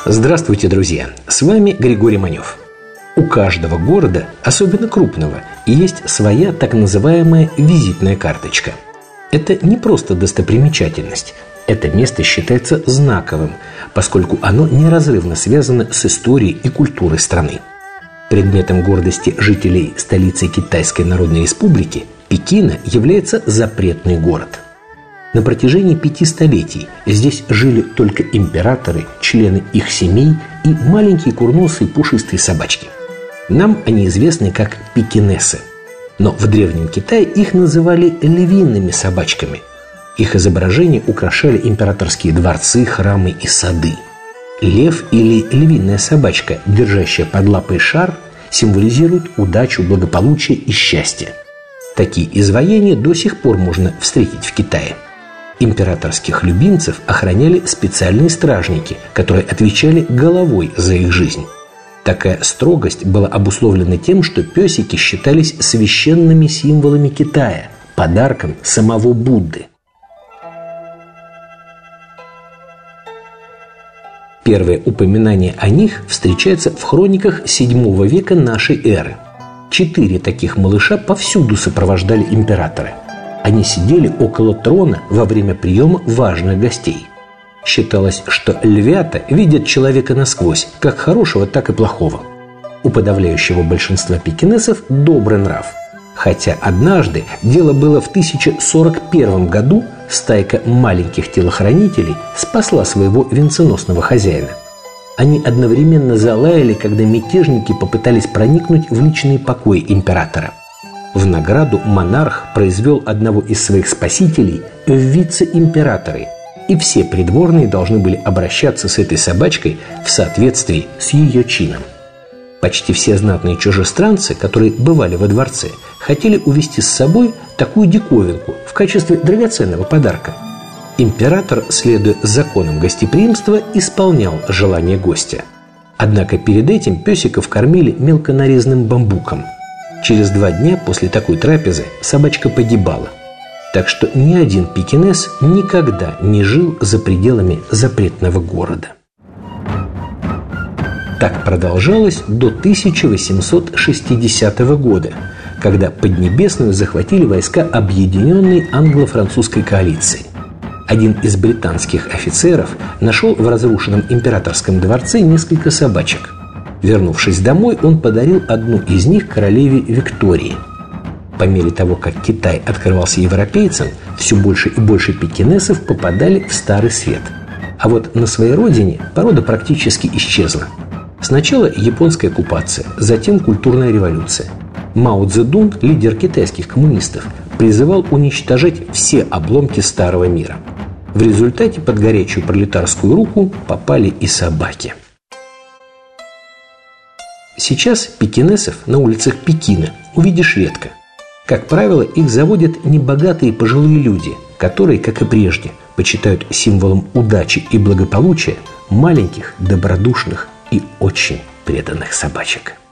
Здравствуйте, друзья! С вами Григорий Манев. У каждого города, особенно крупного, есть своя так называемая визитная карточка. Это не просто достопримечательность. Это место считается знаковым, поскольку оно неразрывно связано с историей и культурой страны. Предметом гордости жителей столицы Китайской Народной Республики Пекина является запретный город. На протяжении 5 столетий здесь жили только императоры, члены их семей и маленькие курносые пушистые собачки. Нам они известны как пекинесы. Но в Древнем Китае их называли львиными собачками. Их изображения украшали императорские дворцы, храмы и сады. Лев или львиная собачка, держащая под лапой шар, символизирует удачу, благополучие и счастье. Такие изваяния до сих пор можно встретить в Китае. Императорских любимцев охраняли специальные стражники, которые отвечали головой за их жизнь. Такая строгость была обусловлена тем, что песики считались священными символами Китая, подарком самого Будды. Первое упоминание о них встречается в хрониках VII века нашей эры. 4 таких малыша повсюду сопровождали императора. Они сидели около трона во время приема важных гостей. Считалось, что львята видят человека насквозь, как хорошего, так и плохого. У подавляющего большинства пекинесов добрый нрав. Хотя однажды, дело было в 1041 году, стайка маленьких телохранителей спасла своего венценосного хозяина. Они одновременно залаяли, когда мятежники попытались проникнуть в личные покои императора. В награду монарх произвел одного из своих спасителей в вице-императоры, и все придворные должны были обращаться с этой собачкой в соответствии с ее чином. Почти все знатные чужестранцы, которые бывали во дворце, хотели увезти с собой такую диковинку в качестве драгоценного подарка. Император, следуя законам гостеприимства, исполнял желание гостя. Однако перед этим песиков кормили мелконарезанным бамбуком. Через 2 дня после такой трапезы собачка погибала. Так что ни один пекинес никогда не жил за пределами запретного города. Так продолжалось до 1860 года, когда Поднебесную захватили войска объединенной англо-французской коалиции. Один из британских офицеров нашел в разрушенном императорском дворце несколько собачек. Вернувшись домой, он подарил одну из них королеве Виктории. По мере того, как Китай открывался европейцам, все больше и больше пекинесов попадали в Старый Свет. А вот на своей родине порода практически исчезла. Сначала японская оккупация, затем культурная революция. Мао Цзэдун, лидер китайских коммунистов, призывал уничтожать все обломки старого мира. В результате под горячую пролетарскую руку попали и собаки. Сейчас пекинесов на улицах Пекина увидишь редко. Как правило, их заводят небогатые пожилые люди, которые, как и прежде, почитают символом удачи и благополучия маленьких, добродушных и очень преданных собачек.